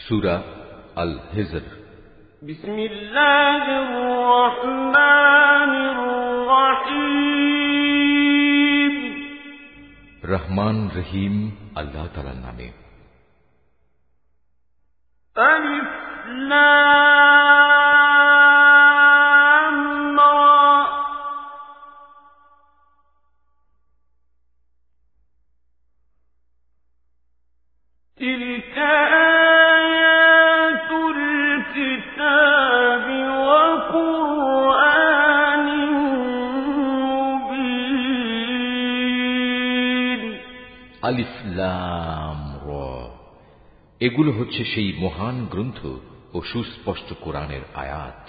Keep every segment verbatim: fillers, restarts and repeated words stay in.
সূরা আল হিজর। বিসমিল্লাহির রহমানির রহিম। রহমান রহিম আল্লাহ তাআলার নামে। আলিফ লাম রা। তিলকা আয়াতুল কিতাবি ওয়া কুরআনিন মুবিন। আলিফ লাম রা, এগুলো হচ্ছে সেই মহান গ্রন্থ ও সুস্পষ্ট কোরআনের আয়াত।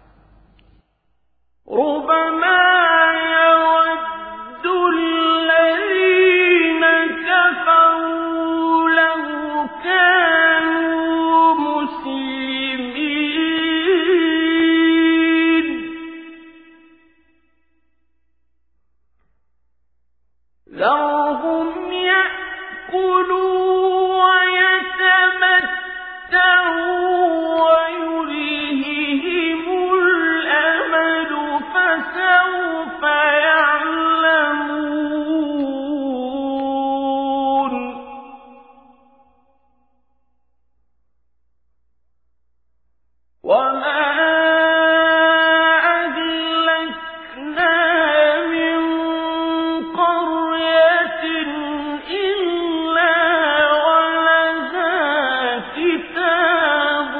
রুবামা ইয়াওয়াদ্দুল্লাযীনা কাফারু লাও কানু মুসলিমিন যারহুম ইয়াকুলু ওয়া ইয়াতামাত্তাউ ওয়া يُلْهِهِمُ الْأَمَلُ فَسَوْفَ يَعْلَمُونَ وَمَا أَهْلَكْنَا مِنْ قَرْيَةٍ إِلَّا وَلَهَا كِتَابٌ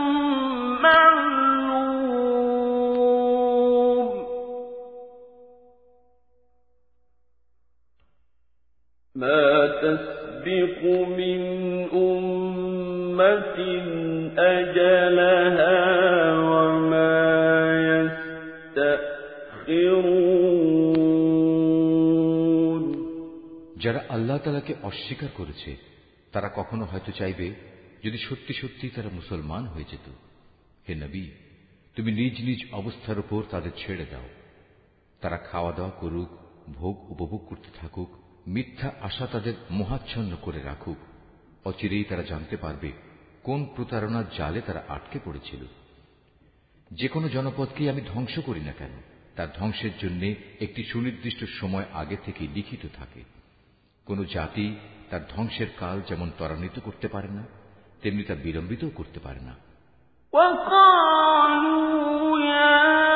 مَّعْلُومٌ مَا تَسْبِقُ مِنْ أُمَّةٍ أَجَلَهَا وَمَا يَسْتَأْخِرُونَ যারা আল্লাহ তাআলাকে অস্বীকার করেছে তারা কখনো হয়তো চাইবে যদি সত্যি সত্যি তারা মুসলমান হয়ে যেত। হে নবী, তুমি নিজ নিজ অবস্থার উপর তাদের ছেড়ে দাও। তারা খাওয়া দাওয়া করুক, ভোগ উপভোগ করতে থাকুক, মিথ্যা আশা তাদের মোহাচ্ছন্ন করে রাখুক। অচিরেই তারা জানতে পারবে কোন প্রতারণার জালে তারা আটকে পড়েছিল। যে কোনো জনপদকেই আমি ধ্বংস করি না কেন, তার ধ্বংসের জন্য একটি সুনির্দিষ্ট সময় আগে থেকে লিখিত থাকে। কোন জাতি তার ধ্বংসের কাল যেমন ত্বরান্বিত করতে পারে না, তেমনি তা বিলম্বিতও করতে পারে না। وَقَالُوا يَا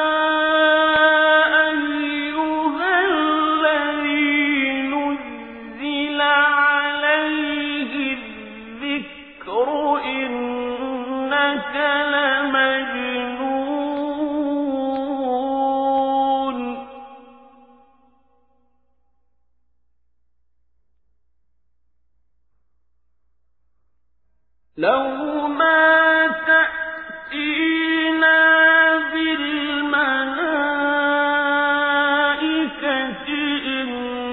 أَيُّهَا الَّذِي نُزِّلَ عَلَيْهِ الذِّكْرُ إِنَّكَ لَمَجْنُونٌ لَوْ مَا تَأْتِينَا بِالْمَلَائِكَةِ إِن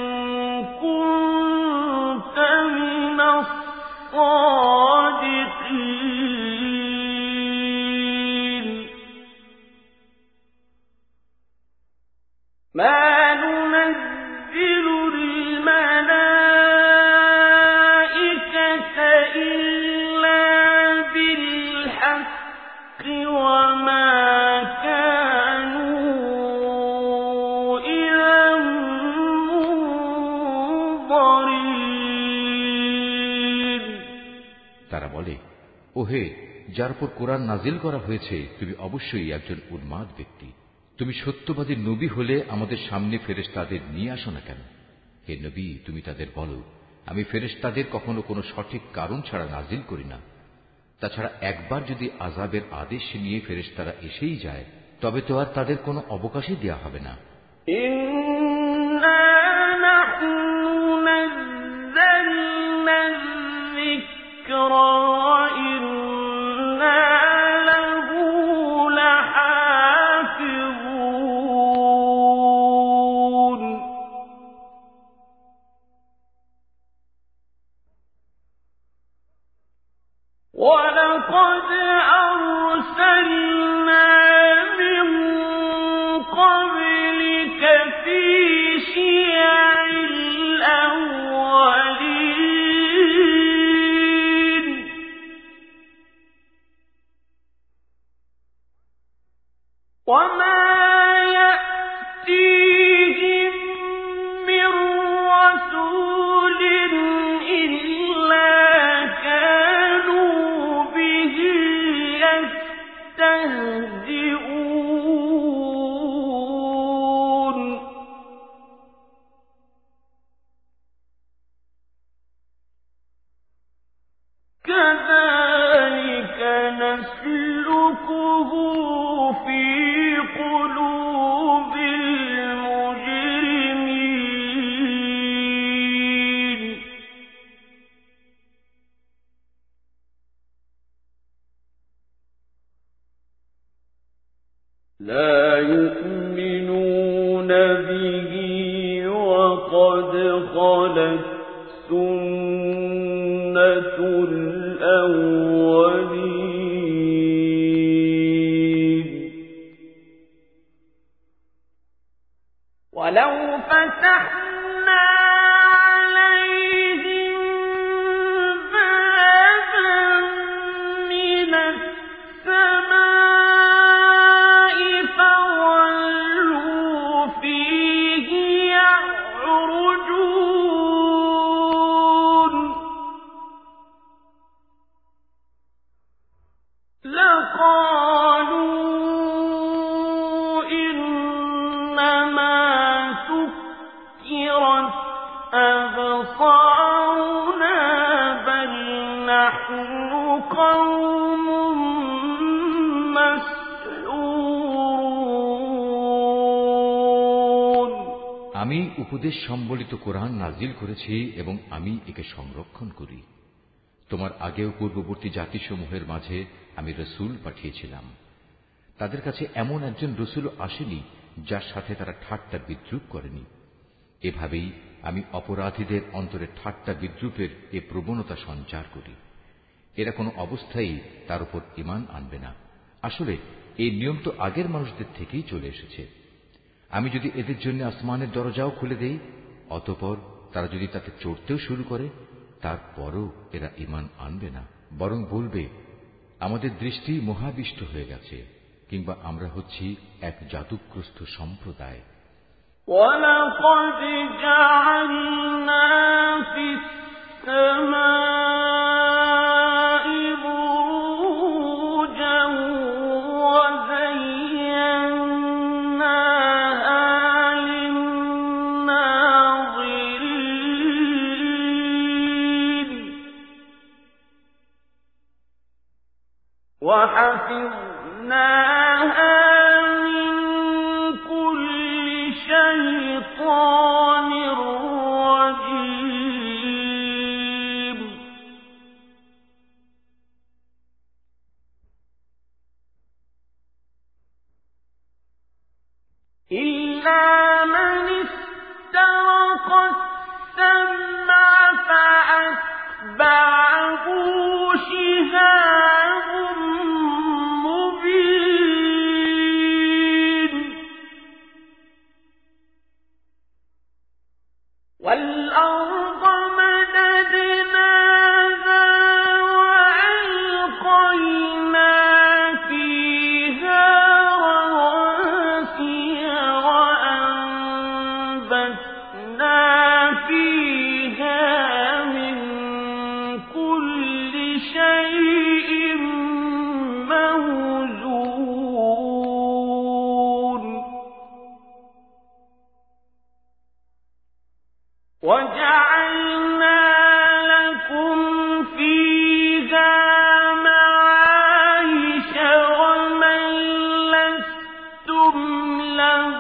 كُنتَ مِنَ الصَّادِقِينَ مَا نُنَزِّلُ الْمَلَائِكَةَ إِلَّا بِالْحَقِّ وَمَا كَانُوا إِذًا مُنظَرِينَ তারা বলে, ওহে, যার উপর কোরআন নাজিল করা হয়েছে তুমি অবশ্যই একজন উন্মাদ ব্যক্তি। তুমি সত্যবাদী নবী হলে আমাদের সামনে ফেরেশতাদের নিয়ে আসো না কেন? হে নবী, তুমি তাদের বলো, আমি ফেরেশতাদের কখনো কোনো সঠিক কারণ ছাড়া নাজিল করি না। তাছাড়া একবার যদি আযাবের আদেশ নিয়ে ফেরেশতারা এসেই যায়, তবে তো আর তাদের কোনো অবকাশই দেয়া হবে না। إِنَّا نَحْنُ نَزَّلْنَا الذِّكْرَ وَإِنَّا لَهُ لَحَافِظُونَ وَلَقَدْ أَرْسَلْنَا مِن قَبْلِكَ فِي شِيَعِ الْأَوَّلِينَ كذلك نسلكه في قلوب المجرمين لا يؤمنون به وقد خلت سنة الأولين ولو فتحنا عليهم بابا من السماء فظلوا فيه يعرجون لقالوا إنما سكرت أبصارنا بل نحن قوم مسحورون আমি উপদেশ সম্বলিত কোরআন নাজিল করেছি এবং আমি একে সংরক্ষণ করি। তোমার আগেও পূর্ববর্তী জাতিসমূহের মাঝে আমি রসুল পাঠিয়েছিলাম। তাদের কাছে এমন একজন রসুল আসেনি যার সাথে তারা ঠাট্টা বিদ্রুপ করেনি। এভাবেই আমি অপরাধীদের অন্তরে ঠাট্টা বিদ্রুপের এ প্রবণতা সঞ্চার করি। এরা কোনো অবস্থায় তার উপর ঈমান আনবে না। আসলে এই নিয়ম তো আগের মানুষদের থেকেই চলে এসেছে। আমি যদি এদের জন্য আসমানের দরজাও খুলে দেই, অতঃপর তারা যদি তাতে চড়তেও শুরু করে, তারপরও এরা ঈমান আনবে না, বরং বলবে আমাদের দৃষ্টি মোহাবিষ্ট হয়ে গেছে, কিংবা আমরা হচ্ছি এক জাদুগ্রস্ত সম্প্রদায়। وَلَقَدْ جَعَلْنَا فِي السَّمَاءِ بُرُوجًا وَزَيَّنَّاهَا لِلنَّاظِرِينَ وَحَفِظْنَاهَا شيطان رجيم إلا من استرق السمع فأتبعه شهاب مبين والأرض مددناها وألقينا فيها رواسي وأنبتنا فيها من كل شيء موزون وجعلنا لكم فيها معايش ومن لستم له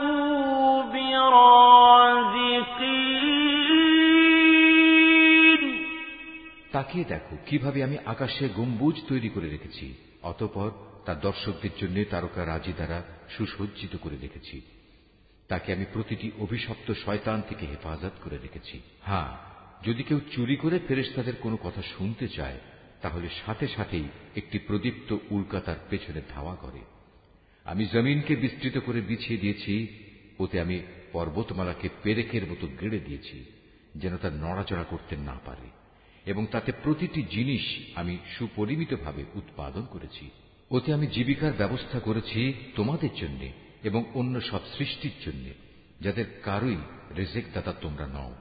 برازقين তাকিয়ে দেখো কিভাবে আমি আকাশে গম্বুজ তৈরি করে রেখেছি, অতঃপর তার দর্শকদের জন্য তারকা রাজি দ্বারা সুসজ্জিত করে রেখেছি। তাকে আমি প্রতিটি অভিশপ্ত শয়তান থেকে হেফাজত করে রেখেছি। হ্যাঁ, যদি কেউ চুরি করে ফেরেশতাদের কোনো কথা শুনতে চায়, তাহলে সাথে সাথেই একটি প্রদীপ্ত উল্কা তার পেছনে ধাওয়া করে। আমি জমিনকে বিস্তৃত করে বিছিয়ে দিয়েছি, ওতে আমি পর্বতমালাকে পেরেকের মতো গেড়ে দিয়েছি, যেন তা নড়াচড়া করতে না পারে, এবং তাতে প্রতিটি জিনিস আমি সুপরিমিতভাবে উৎপাদন করেছি। ওতে আমি জীবিকার ব্যবস্থা করেছি তোমাদের জন্য এবং অন্য সব সৃষ্টির জন্য, যাদের কারোই রিজিক দাতা তোমরা নও।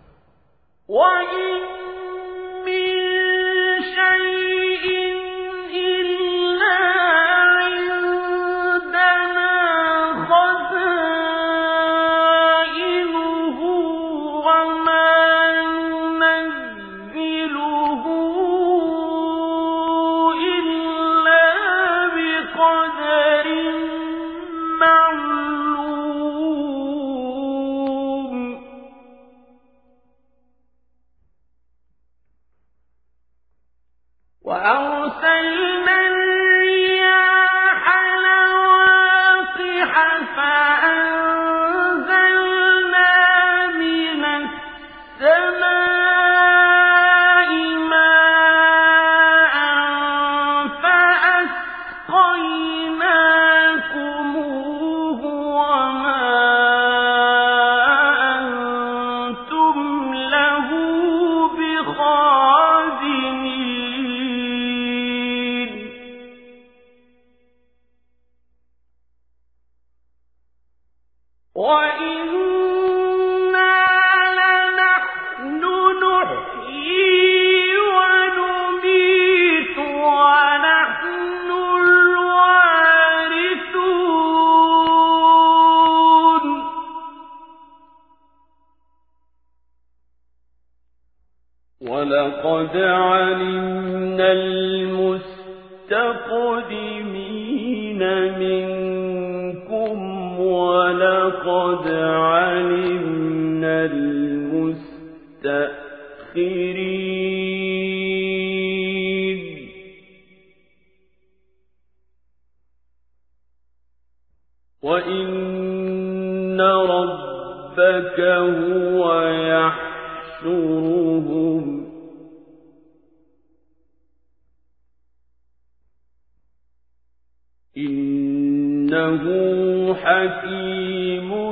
أرسلنا الرياح لواقح فأنزلنا من السماء ماء فأسقيناكموه وما أنتم له بخازنين وإنا لنحن نحيي ونميت ونحن الوارثون ولقد علمنا المستقدمين منكم ولقد علمنا المستأخرين وإن ربك هو يحشرهم إنه حكيم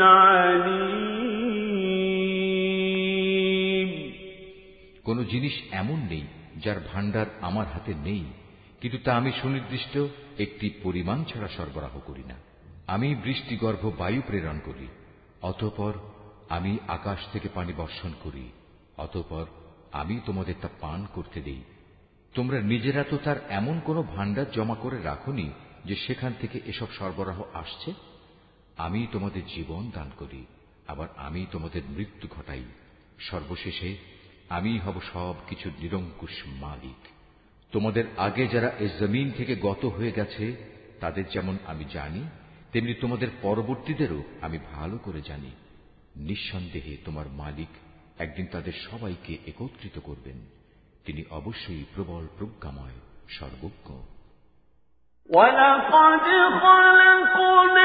عليم কোন জিনিস এমন নেই যার ভাণ্ডার আমার হাতে নেই, কিন্তু তা আমি সুনির্দিষ্ট একটি পরিমাণ ছাড়া সরবরাহ করি না। আমি বৃষ্টিগর্ভ বায়ু প্রেরণ করি, অতঃপর আমি আকাশ থেকে পানি বর্ষণ করি, অতঃপর আমি তোমাদের তা পান করতে দেই। তোমরা নিজেরা তো তার এমন কোন ভাণ্ডার জমা করে রাখোনি যে সেখান থেকে এসব সরবরাহ আসছে। আমি তোমাদের জীবন দান করি, আবার আমি তোমাদের মৃত্যু ঘটাই। সর্বশেষে আমি হব সব কিছুর নিরঙ্কুশ মালিক। তোমাদের আগে যারা এই জমিন থেকে গত হয়ে গেছে তাদের যেমন আমি জানি, তেমনি তোমাদের পরবর্তীদেরও আমি ভালো করে জানি। নিঃসন্দেহে তোমার মালিক একদিন তাদের সবাইকে একত্রিত করবেন। তিনি অবশ্যই প্রবল প্রজ্ঞাময়, সর্বজ্ঞ। وَلَقَدْ خَلَقْنَا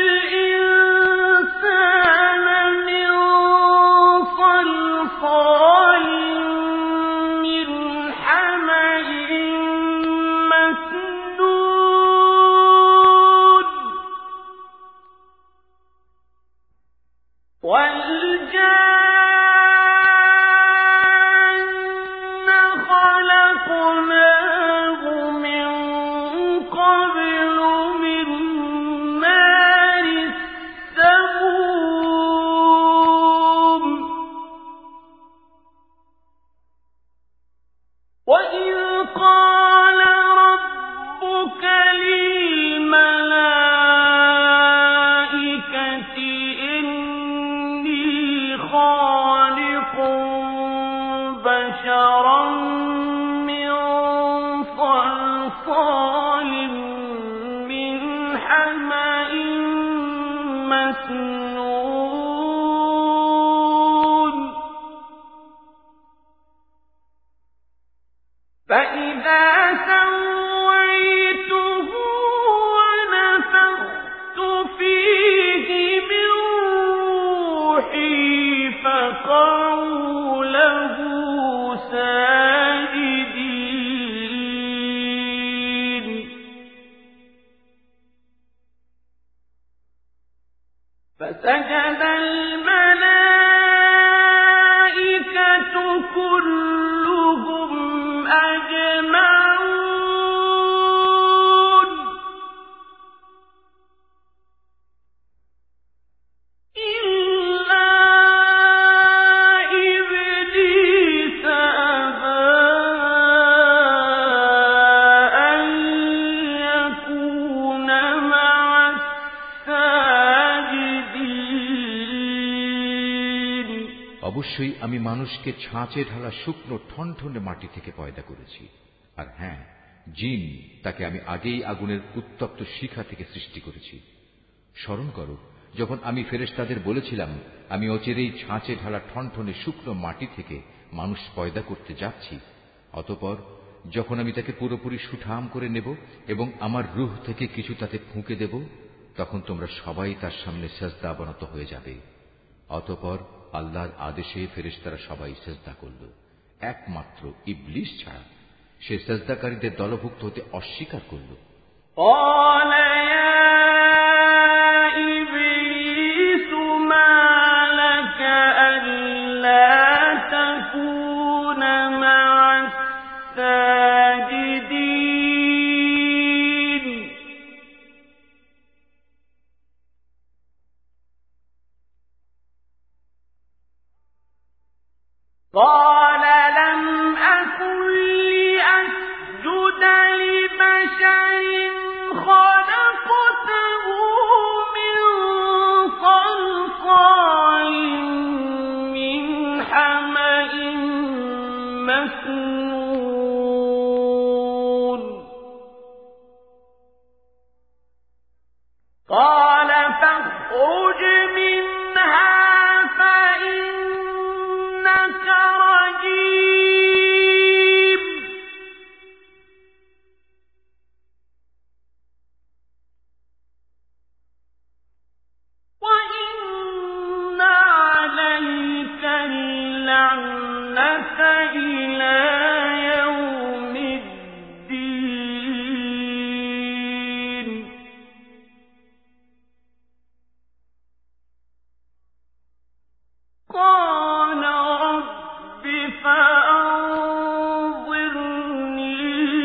الْإِنسَانَ مِنْ صَلْصَالٍ مِّنْ حَمَإٍ مَّسْنُونٍ وَالْجَانَّ خَلَقْنَاهُ مِن قَبْلُ مِن نَّارِ السَّمُومِ وَإِذْ قَالَ رَبُّكَ لِلْمَلَائِكَةِ إِنِّي خَالِقٌ بَشَرًا مِّن صَلْصَالٍ مِّنْ حَمَإٍ مَّسْنُونٍ فَإِذَا سَوَّيْتُهُ وَنَفَخْتُ فِيهِ مِن رُّوحِي فَقَعُوا لَهُ سَاجِدِينَ فَسَجَدَ الْمَلَائِكَةُ كُلُّهُمْ أَجْمَعُونَ إِلَّا إِبْلِيسَ أَبَىٰ أَن يَكُونَ مَعَ السَّاجِدِينَ অবশ্যই আমি মানুষকে ছাঁচে ঢালা শুকনো ঠনঠনে মাটি থেকে পয়দা করেছি। আর হ্যাঁ, জিন তাকে আমি আগেই আগুনের উত্তপ্ত শিখা থেকে সৃষ্টি করেছি। স্মরণ করো, যখন আমি ফেরেশতাদের বলেছিলাম আমি অচিরেই ছাঁচে ঢালা ঠনঠনে শুকনো মাটি থেকে মানুষ পয়দা করতে যাচ্ছি, অতঃপর যখন আমি তাকে পুরোপুরি সুঠাম করে নেব এবং আমার রূহ থেকে কিছু তাতে ফুঁকে দেব, তখন তোমরা সবাই তার সামনে সেজদা অবনত হয়ে যাবে। অতঃপর আল্লাহর আদেশে ফেরেশতারা সবাই সেজদা করল, একমাত্র ইবলিস ছাড়া। সে সেজদাকারীদের দলভুক্ত হতে অস্বীকার করল। قال لم أكن لأسجد لبشر خلقته من صلصال من حمأ مسنون قال فاخرج منها فإنك رجيم وإن عليك اللعنة إلى يوم الدين قال رب فأنظرني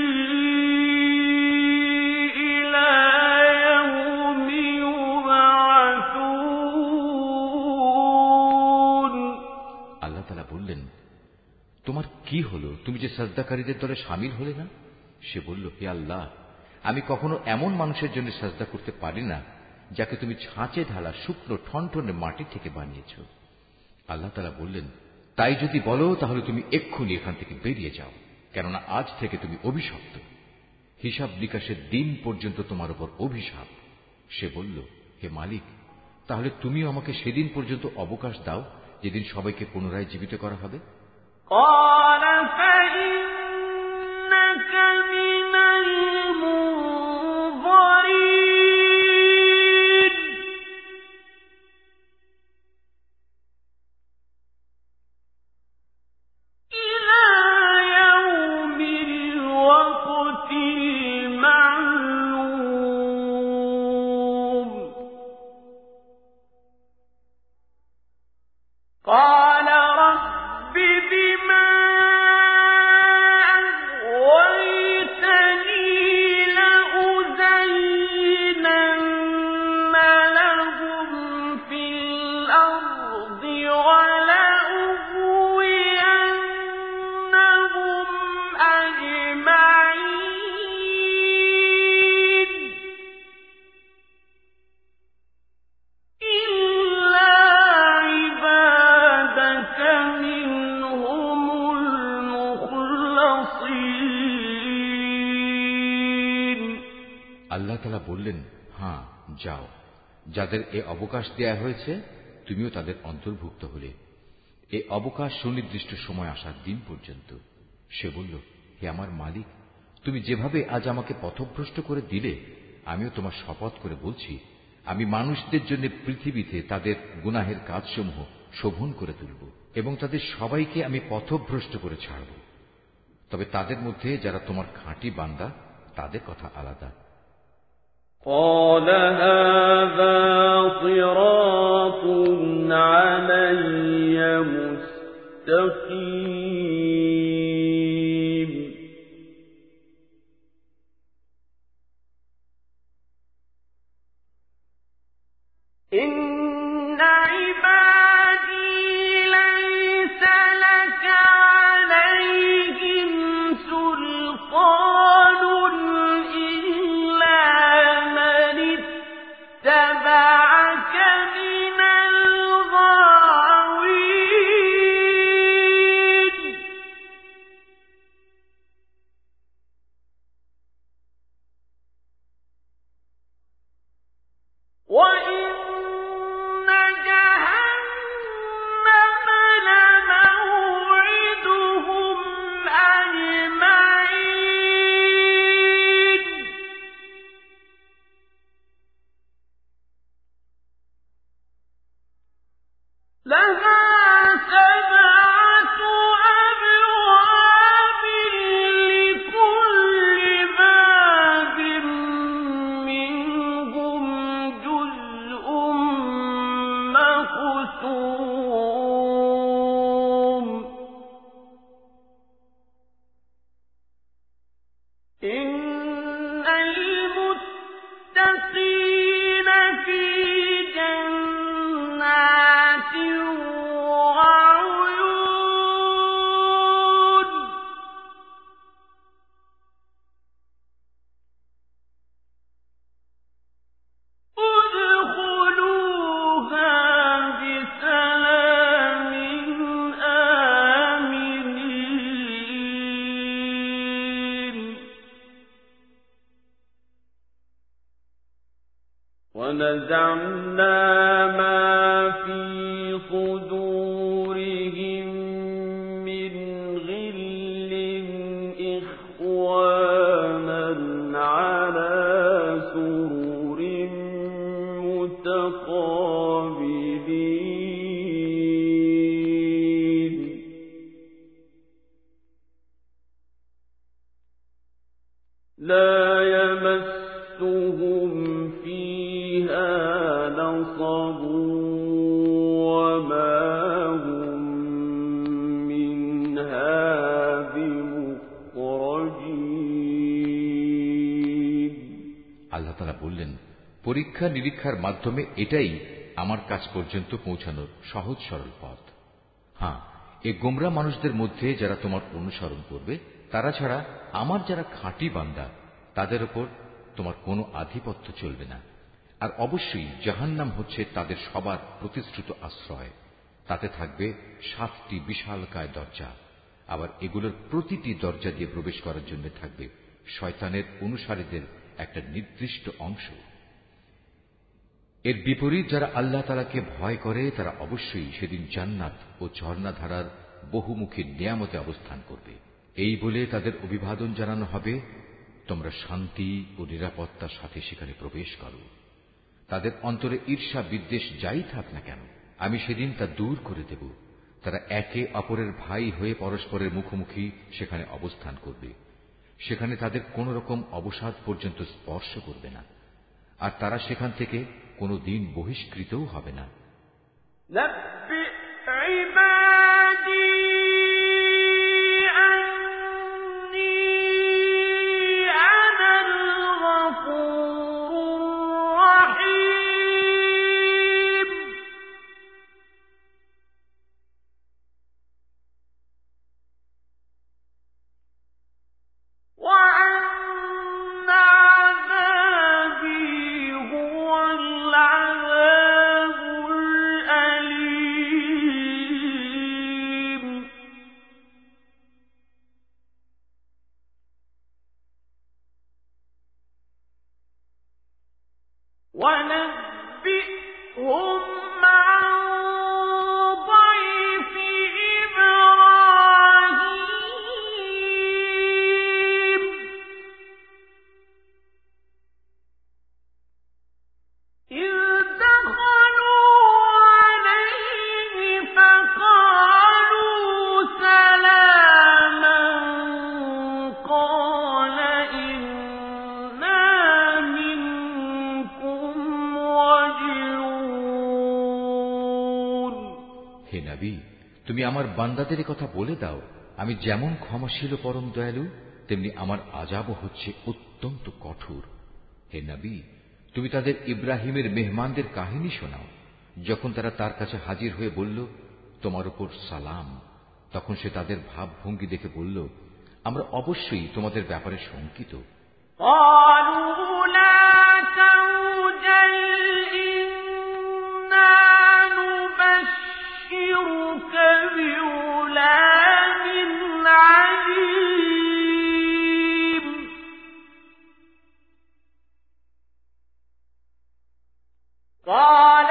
إلى يوم يبعثون আল্লাহ তাআলা বললেন, তোমার কি হলো? তুমি যে সাজদাকারীদের দলে শামিল হলে না? সে বলল, হে আল্লাহ, আমি কখনো এমন মানুষের জন্য সাজদা করতে পারি না যাকে তুমি ছাঁচে ঢালা শুকনো ঠনঠনে মাটি থেকে বানিয়েছ। আল্লাহ তাআলা বললেন, তাই যদি বলো তাহলে তুমি এক্ষুনি এখান থেকে বেরিয়ে যাও, কেননা আজ থেকে তুমি অভিশপ্ত। হিসাব নিকাশের দিন পর্যন্ত তোমার উপর অভিশাপ। সে বলল, হে মালিক, তাহলে তুমিও আমাকে সেদিন পর্যন্ত অবকাশ দাও যেদিন সবাইকে পুনরায় জীবিত করা হবে। قال فإنك من المنظرين إلى يوم الوقت المعلوم قال رب بما أغويتني لأزينن لهم في الأرض ولأغوينهم أجمعين إلا عبادك منهم المخلصين আল্লাহ তাআলা বললেন, হ্যাঁ যাও, যাদের এ অবকাশ দেয়া হয়েছে তুমিও তাদের অন্তর্ভুক্ত হলে, এ অবকাশ সুনির্দিষ্ট সময় আসার দিন পর্যন্ত। সে বলল, হে আমার মালিক, তুমি যেভাবে আজ আমাকে পথভ্রষ্ট করে দিলে, আমিও তোমার শপথ করে বলছি, আমি মানুষদের জন্য পৃথিবীতে তাদের গুনাহের কাজসমূহ শোভন করে তুলব এবং তাদের সবাইকে আমি পথভ্রষ্ট করে ছাড়ব। তবে তাদের মধ্যে যারা তোমার খাঁটি বান্দা, তাদের কথা আলাদা। قال هذا صراط علي مستقيم إن عبادي ليس لك عليهم سلطان إلا من اتبعك من الغاوين ونزعنا ما في صدورهم من غل إخوانا على سرر متقابلين لا يمسهم فيها نصب وما هم منها بمخرجين আল্লাহ তাআলা বললেন, পরীক্ষা নিরীক্ষার মাধ্যমে এটাই আমার কাছ পর্যন্ত পৌঁছানোর সহজ সরল পথ। হ্যাঁ, এই গোমরা মানুষদের মধ্যে যারা তোমার অনুসরণ করবে, তারা ছাড়া আমার যারা খাঁটি বান্দা, তাদের উপর তোমার কোনো আধিপত্য চলবে না। আর অবশ্যই জাহান্নাম হচ্ছে তাদের সবার প্রতিশ্রুত আশ্রয়। তাতে থাকবে সাতটি বিশালকায় দরজা। আবার এগুলোর প্রতিটি দরজা দিয়ে প্রবেশ করার জন্য থাকবে শয়তানের অনুসারীদের একটা নির্দিষ্ট অংশ। এর বিপরীত যারা আল্লাহ তাআলাকে ভয় করে, তারা অবশ্যই সেদিন জান্নাত ও ঝর্ণাধারার বহুমুখী নিয়ামতে অবস্থান করবে। এই বলে তাদের অভিবাদন জানানো হবে, তোমরা শান্তি ও নিরাপত্তার সাথে সেখানে প্রবেশ করো। তাদের অন্তরে ঈর্ষা বিদ্বেষ যাই থাক না কেন, আমি সেদিন তা দূর করে দেব। তারা একে অপরের ভাই হয়ে পরস্পরের মুখোমুখি সেখানে অবস্থান করবে। সেখানে তাদের কোন রকম অবসাদ পর্যন্ত স্পর্শ করবে না, আর তারা সেখান থেকে কোনো দিন বহিষ্কৃতও হবে না। ونبئهم عن ضيف إبراهيم إذ دخلوا عليه فقالوا سلاما قال إنا منكم وجلون হে নবী, তুমি আমার বান্দাদের কথা বলে দাও, আমি যেমন ক্ষমাশীল ও পরম দয়ালু, তেমনি আমার আযাবও হচ্ছে অত্যন্ত কঠোর। হে নবী, তুমি তাদের ইব্রাহিমের মেহমানদের কাহিনী শোনাও। যখন তারা তার কাছে হাজির হয়ে বলল, তোমার উপর সালাম, তখন সে তাদের ভাবভঙ্গি দেখে বলল, আমরা অবশ্যই তোমাদের ব্যাপারে শঙ্কিত। قالوا لا توجل إنا نبشرك بغلام عليم قال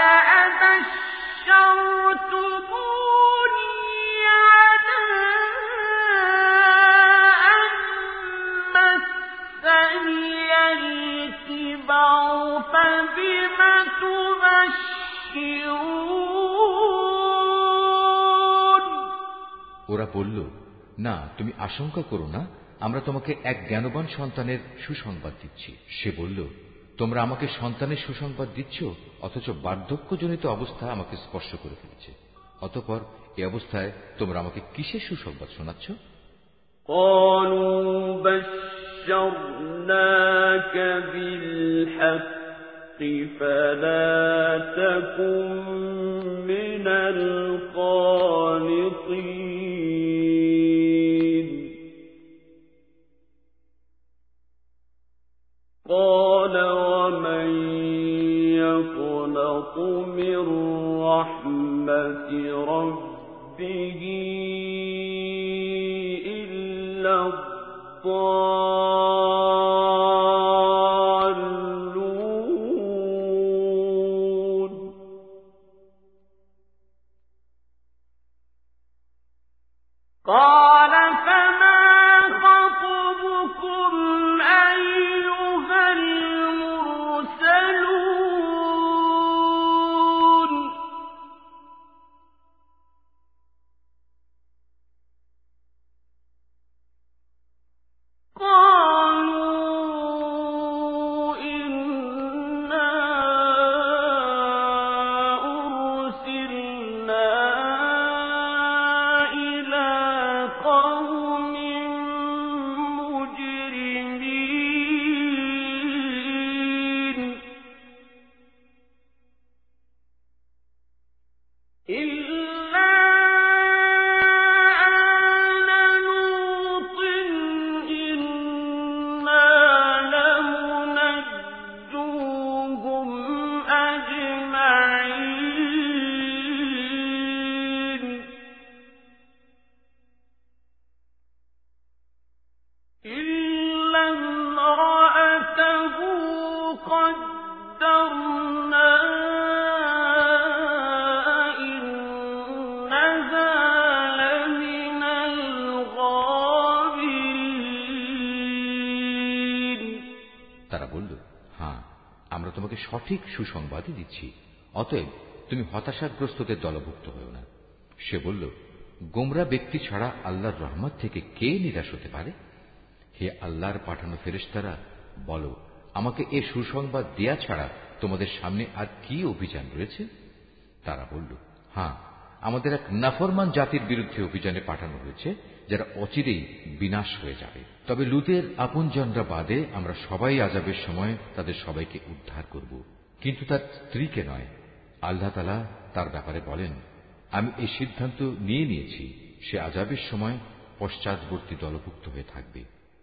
أبشرتموني على أن مسني الكبر فبم تبشرون ওরা বলল, না, তুমি আশঙ্কা করো না, আমরা তোমাকে এক জ্ঞানবান সন্তানের সুসংবাদ দিচ্ছি। সে বলল, তোমরা আমাকে সন্তানের সুসংবাদ দিচ্ছ, অথচ বার্ধক্যজনিত অবস্থা আমাকে স্পর্শ করে ফেলেছে। অতঃপর এই অবস্থায় তোমরা আমাকে কিসের সুসংবাদ শোনাচ্ছ? قالوا بشرناك بالحق فلا تكن من القانطين قال ومن يقنط من رحمة ربه إلا الضالون. তোমাকে সঠিক সুসংবাদই দিচ্ছি, অতএব তুমি হতাশাগ্রস্তদের দলভুক্ত হও না। সে বলল, গোমরা ব্যক্তি ছাড়া আল্লাহর রহমত থেকে কে নিরাশ হতে পারে? হে আল্লাহর পাঠানো ফেরেশতারা, বলো, আমাকে এ সুসংবাদ দেয়া ছাড়া তোমাদের সামনে আর কি অভিযান রয়েছে? তারা বলল, হ্যাঁ, আমাদের এক নাফরমান জাতির বিরুদ্ধে অভিযানে পাঠানো হয়েছে, যারা অচিরেই বিনাশ হয়ে যাবে। তবে লুতের আপনজনরা বাদে আমরা সবাই আযাবের সময় তাদের সবাইকে উদ্ধার করব, কিন্তু তার স্ত্রীকে নয়। আল্লাহ তাআলা তার ব্যাপারে বলেন, আমি এই সিদ্ধান্ত নিয়ে নিয়েছি, সে আযাবের সময় পশ্চাৎবর্তী দলভুক্ত হয়ে থাকবে।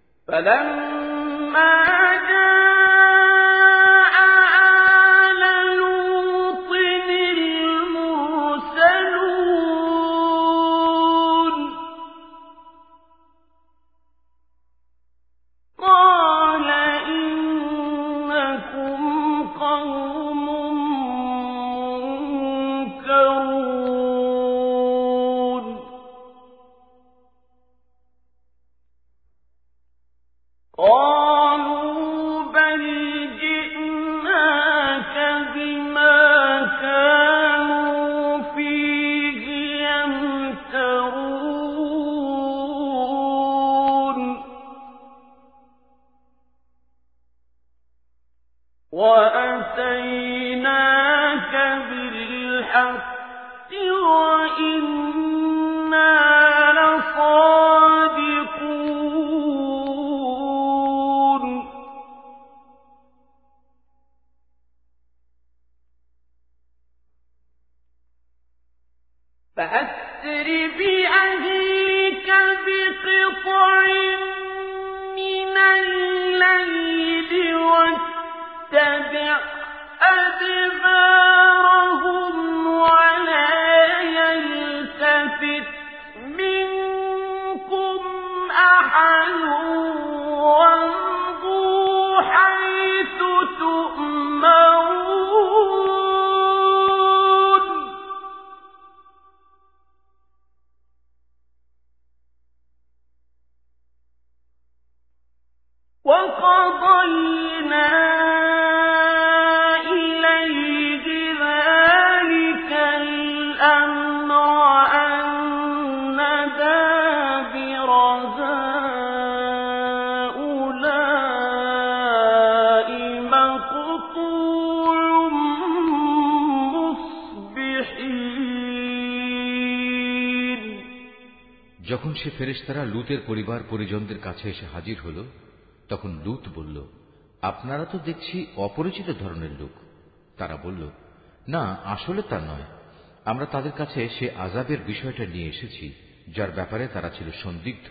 যখন সে ফেরেশতারা লুতের পরিবার পরিজনদের কাছে এসে হাজির হল, তখন লুত বলল, আপনারা তো দেখছি অপরিচিত ধরনের লোক। তারা বলল, না, আসলে তা নয়, আমরা তাদের কাছে সে আযাবের বিষয়টা নিয়ে এসেছি যার ব্যাপারে তারা ছিল সন্দিগ্ধ।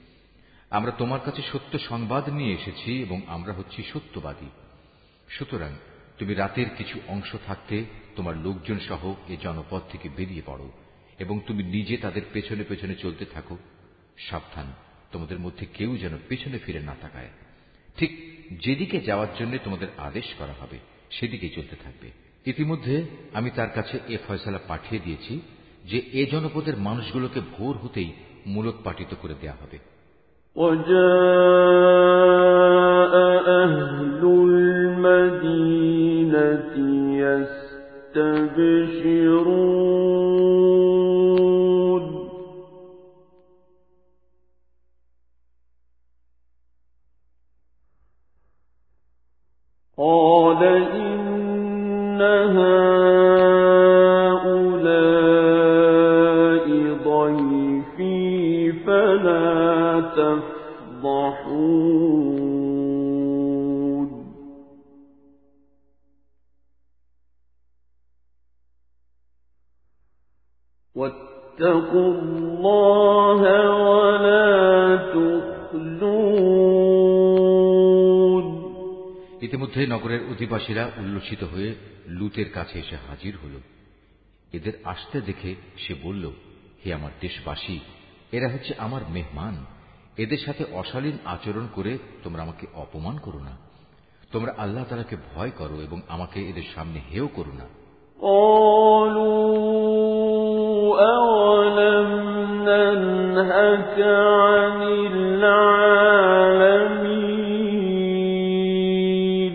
আমরা তোমার কাছে সত্য সংবাদ নিয়ে এসেছি এবং আমরা হচ্ছি সত্যবাদী। সুতরাং তুমি রাতের কিছু অংশ থাকতে তোমার লোকজন সহ এ জনপদ থেকে বেরিয়ে পড়ো এবং তুমি নিজে তাদের পেছনে পেছনে চলতে থাকো। সাবধান, তোমাদের মধ্যে কেউ যেন পেছনে ফিরে না তাকায়। ঠিক যেদিকে যাওয়ার জন্য তোমাদের আদেশ করা হবে সেদিকে চলতে থাকবে। ইতিমধ্যে আমি তার কাছে এ ফয়সালা পাঠিয়ে দিয়েছি যে এ জনপদের মানুষগুলোকে ভোর হতেই মূলোৎপাটিত করে দেয়া হবে। وجاء أهل المدينة يستبشرون قال إن هؤلاء ضيفي فلا تفضحون واتقوا الله ولا تخزون। ইতিমধ্যে নগরের অধিবাসীরা উল্লসিত হয়ে লুতের কাছে এসে হাজির হল। এদের আসতে দেখে সে বলল, হে আমার দেশবাসী, এরা হচ্ছে আমার মেহমান, এদের সাথে অশালীন আচরণ করে তোমরা আমাকে অপমান করো না। তোমরা আল্লাহ তাআলাকে ভয় করো এবং আমাকে এদের সামনে হেয় করো না। قالوا أولم ننهك عن العالمين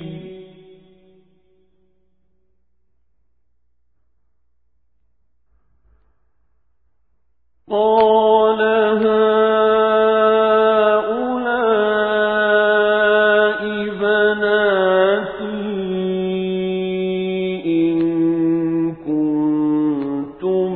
قال هؤلاء بناتي إن كنتم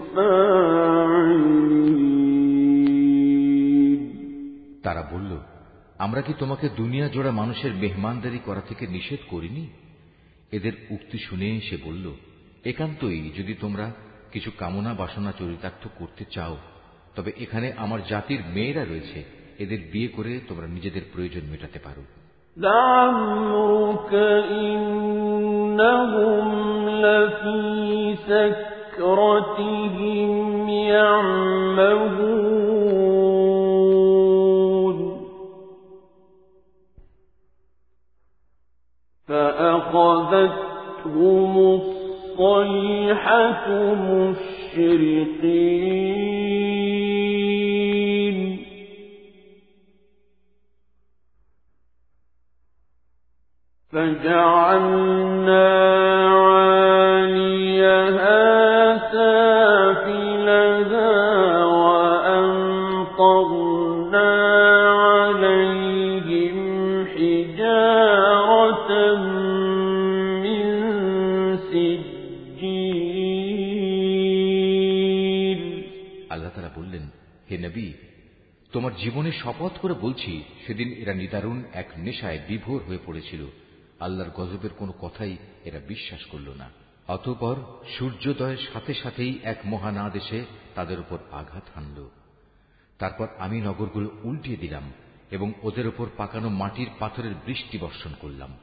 فاعلين তারা বলল, আমরা কি তোমাকে দুনিয়া জোড়া মানুষের মেহমানদারি করা থেকে নিষেধ করিনি? এদের উক্তি শুনে সে বলল, একান্তই যদি তোমরা কিছু কামনা বাসনা চরিতার্থ করতে চাও তবে এখানে আমার জাতির মেয়েরা রয়েছে, এদের বিয়ে করে তোমরা নিজেদের প্রয়োজন মেটাতে পারো। لعمرك إنهم لفي سكرتهم يعمهون فأخذتهم الصيحة مشرقين فجعلنا عاليها سافلها وأمطرنا عليهم حجارة من سجيل আল্লাহ তাআলা বললেন, হে নবী, তোমার জীবনে শপথ করে বলছি, সেদিন এরা নিদারুণ এক নেশায় বিভোর হয়ে পড়েছিল। আল্লাহর গজবের কোনো কথাই এরা বিশ্বাস করল না। অতঃপর সূর্যোদয়ের সাথে সাথেই এক মহান আদেশে তাদের উপর আঘাত হানল। তারপর আমি নগরগুলো উল্টিয়ে দিলাম এবং ওদের উপর পাকানো মাটির পাথরের বৃষ্টি বর্ষণ করলাম।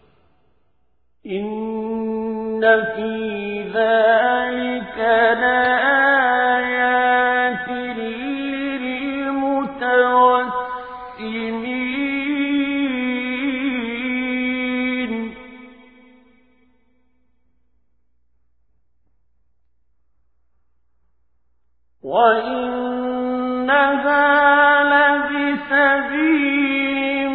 ইন্না ফী যালিকা লাআয়াতিন লিলমুতাওয়াসসিমিন ওয়া ইন্নাহা লাবিসাবিলিন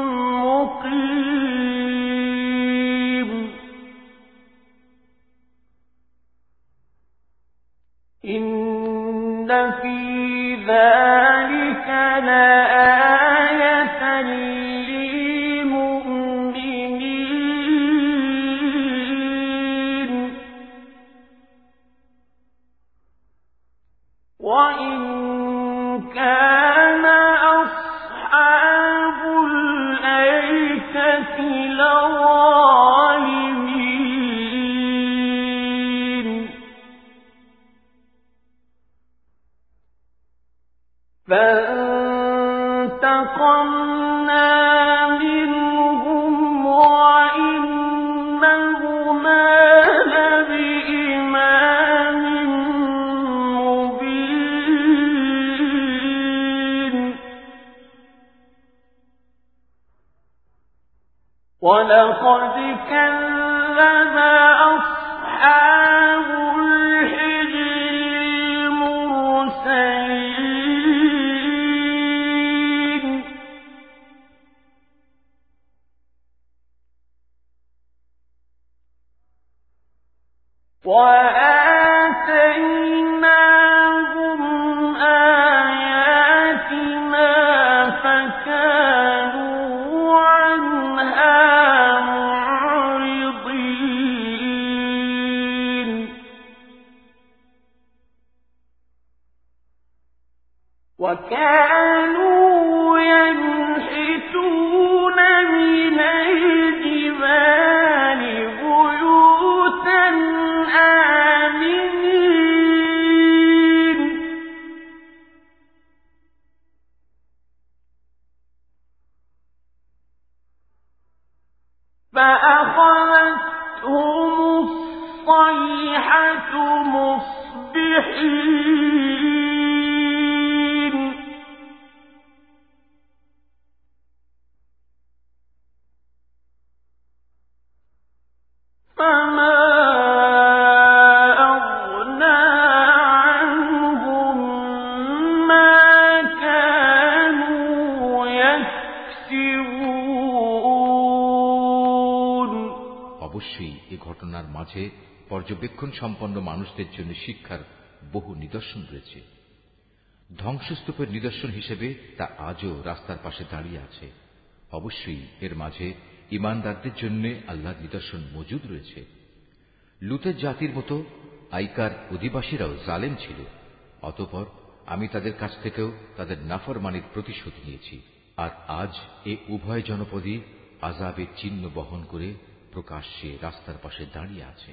মুকিম ইন্না ফী যালিকা লাআয়াতান লিলমুমিনিন ওয়া ইন কানা আসহাবুল আইকাতি লাযালিমিন فانتقمنا منهم وإنهما لبإمام مبين ولقد كذب أصحاب الحجر المرسلين وآتيناهم آياتنا فكانوا عنها معرضين وكانوا ينحتون من الجبال بيوتا آمنين فأخذتهم الصيحة مصبحين অবশ্যই এ ঘটনার মাঝে পর্যবেক্ষণ সম্পন্ন মানুষদের জন্য শিক্ষার বহু নিদর্শন রয়েছে। ধ্বংসস্তূপের নিদর্শন হিসেবে তা আজও রাস্তার পাশে দাঁড়িয়ে আছে। অবশ্যই এর মাঝে ঈমানদারদের জন্য আল্লাহর নিদর্শন মজুদ রয়েছে। লুতের জাতির মতো আইকার অধিবাসীরাও জালেম ছিল, অতঃপর আমি তাদের কাছ থেকেও তাদের নাফরমানির প্রতিশোধ নিয়েছি। আর আজ এ উভয় জনপদই আযাবের চিহ্ন বহন করে প্রকাশ্যে রাস্তার পাশে দাঁড়িয়ে আছে।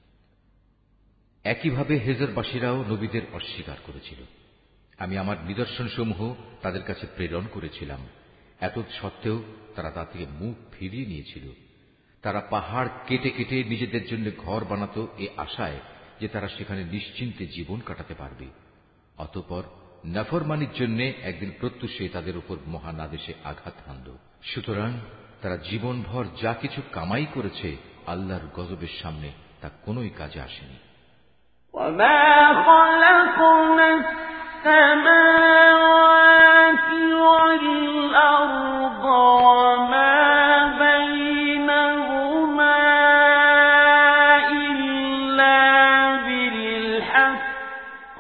একইভাবে হেজরবাসীরাও নবীদের অস্বীকার করেছিল। আমি আমার নিদর্শনসমূহ তাদের কাছে প্রেরণ করেছিলাম, এত সত্ত্বেও তারা তা থেকে মুখ ফিরিয়ে নিয়েছিল। তারা পাহাড় কেটে কেটে নিজেদের জন্য ঘর বানাত এ আশায় যে তারা সেখানে নিশ্চিন্তে জীবন কাটাতে পারবে। অতঃপর নাফরমানির জন্য একদিন প্রত্যুষে তাদের উপর মহান আদেশে আঘাত হানল। সুতরাং তারা জীবনভর যা কিছু কামাই করেছে আল্লাহর গজবের সামনে তা কোনোই কাজে আসেনি। وما خلقنا السماوات والأرض وما بينهما إلا بالحق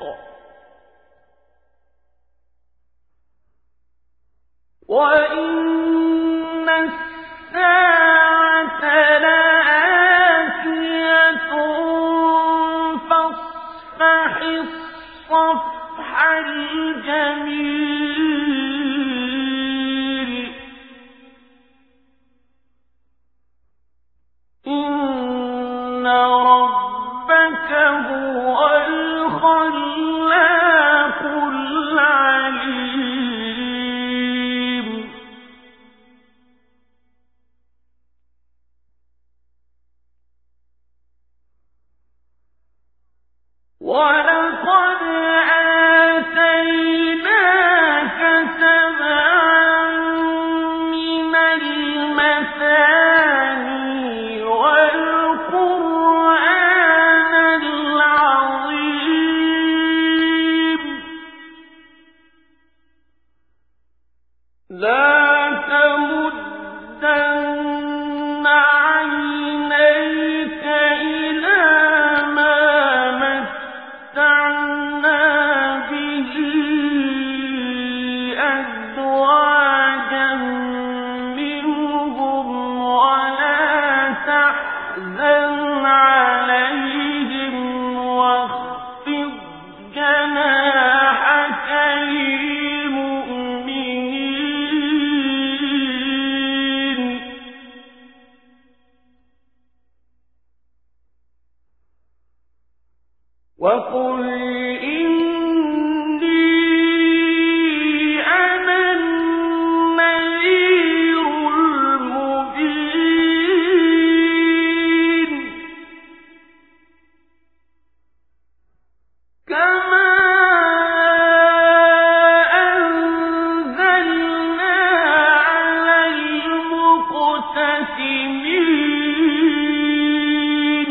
وإن الساعة لآتية فاصفح الصفح الجميل إن ربك هو الخلاق العليم ولقد آتيناك سبعا من المثاني والقرآن العظيم لا تمدن عينيك إلى ما متعنا به أزواجا منهم ولا تحزن عليهم واخفض جناحك للمؤمنين وقل إني أنا النذير المبين كما أنزلنا على المقتسمين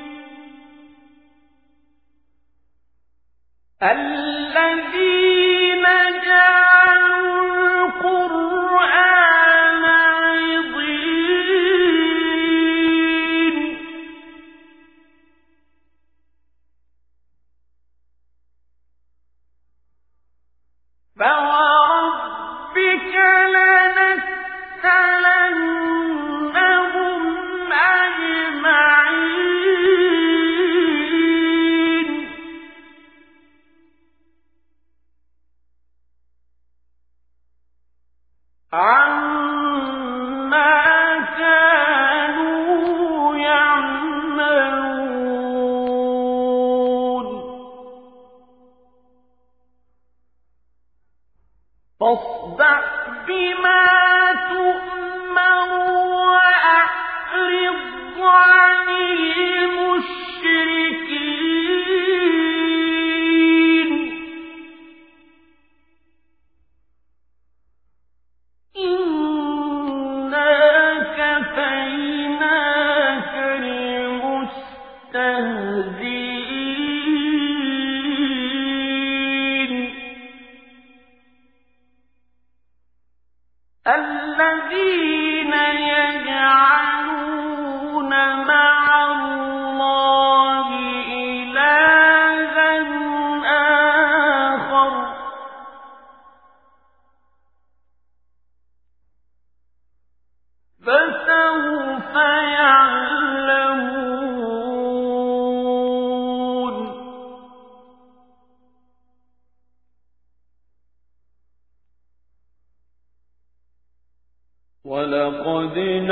الذين جعلوا القرآن عضين فوربك لنسألنهم أجمعين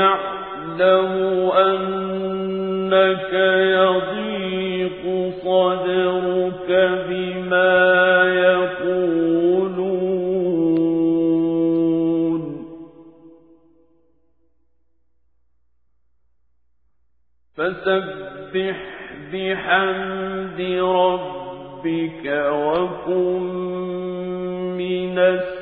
نعلم أنك يضيق صدرك بما يقولون فسبح بحمد ربك وكن من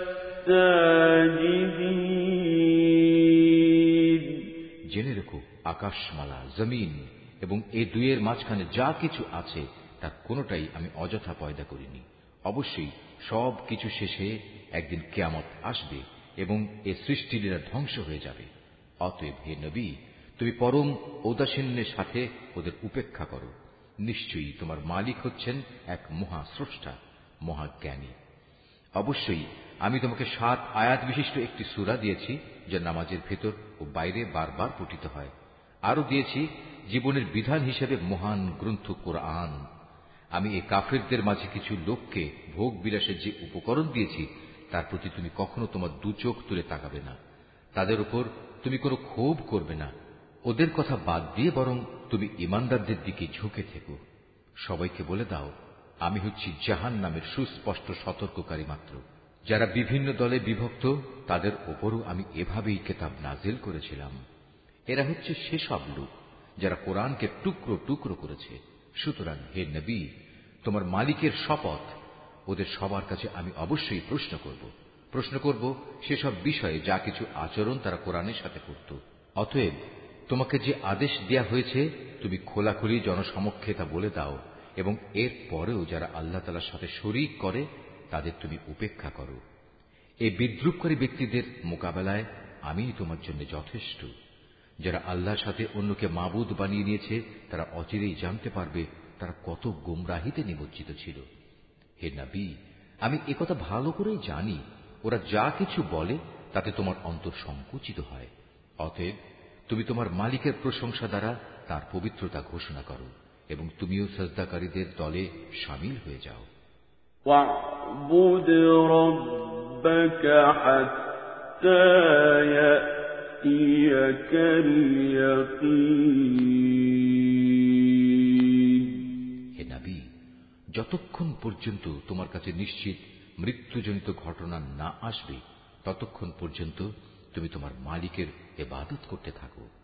الساجدين জেনে রেখো আকাশমালা জমিন এবং এই দুইয়ের মাঝখানে যা কিছু আছে তার কোনোটাই আমি অযথা পয়দা করিনি। অবশ্যই সব কিছু শেষে একদিন কিয়ামত আসবে এবং এ সৃষ্টিলীলা ধ্বংস হয়ে যাবে। অতএব হে নবী, তুমি পরম ঔদাসীন্যের সাথে ওদের উপেক্ষা করো। নিশ্চয়ই তোমার মালিক হচ্ছেন এক মহা স্রষ্টা, মহাজ্ঞানী। অবশ্যই আমি তোমাকে সাত আয়াত বিশিষ্ট একটি সূরা দিয়েছি, যা নামাজের ভেতর ও বাইরে বারবার পঠিত হয়। আরো দিয়েছি জীবনের বিধান হিসেবে মহান গ্রন্থ কোরআন। আমি এই কাফেরদের মাঝে কিছু লোককে ভোগ বিলাসের যে উপকরণ দিয়েছি তার প্রতি তুমি কখনো তোমার দু চোখ তুলে তাকাবে না, তাদের উপর তুমি কোনো ক্ষোভ করবে না। ওদের কথা বাদ দিয়ে বরং তুমি ইমানদারদের দিকে ঝুঁকে থেকো। সবাইকে বলে দাও, আমি হচ্ছি জাহান্নামের সুস্পষ্ট সতর্ককারী মাত্র। যারা বিভিন্ন দলে বিভক্ত তাদের ওপরও আমি এভাবেই কিতাব নাজিল করেছিলাম। এরা হচ্ছে সেসব লোক যারা কোরআনকে টুকরো টুকরো করেছে। সুতরাং হে নবী, তোমার মালিকের শপথ, ওদের সবার কাছে আমি অবশ্যই প্রশ্ন করব প্রশ্ন করব সেসব বিষয়ে যা কিছু আচরণ তারা কোরআনের সাথে করত। অতএব তোমাকে যে আদেশ দেয়া হয়েছে তুমি খোলাখুলি জনসমক্ষে তা বলে দাও, এবং এর পরেও যারা আল্লাহ তাআলার সাথে শরীক করে তাদের তুমি উপেক্ষা করো। এই বিদ্রুপকারী ব্যক্তিদের মোকাবেলায় আমি তোমার জন্য যথেষ্ট। যারা আল্লাহর সাথে অন্যকে মাবুদ বানিয়ে নিয়েছে তারা অচিরেই জানতে পারবে তারা কত গোমরাহিতে নিমজ্জিত ছিল। হে নবী, আমি একথা ভালো করেই জানি, ওরা যা কিছু বলে তাতে তোমার অন্তর সংকুচিত হয়। অতএব তুমি তোমার মালিকের প্রশংসা দ্বারা তার পবিত্রতা ঘোষণা করো এবং তুমিও সাজদাকারীদের দলে শামিল হয়ে যাও। ওয়া'বুদ রাব্বাকা হাত্তা ইয়াতিয়াকাল ইয়াকিন। হে নবী, যতক্ষণ পর্যন্ত তোমার কাছে নিশ্চিত মৃত্যুজনিত ঘটনা না আসবে ততক্ষণ পর্যন্ত তুমি তোমার মালিকের ইবাদত করতে থাকো।